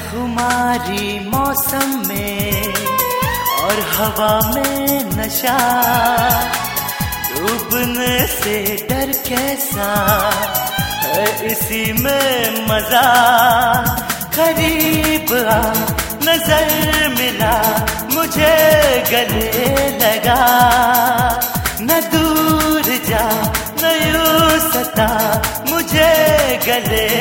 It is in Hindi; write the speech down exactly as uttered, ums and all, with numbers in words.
खुमारी मौसम में और हवा में नशा, डूबने से डर कैसा है इसी में मजा। करीब आ नजर मिला मुझे गले लगा, न दूर जा न यूं सता मुझे गले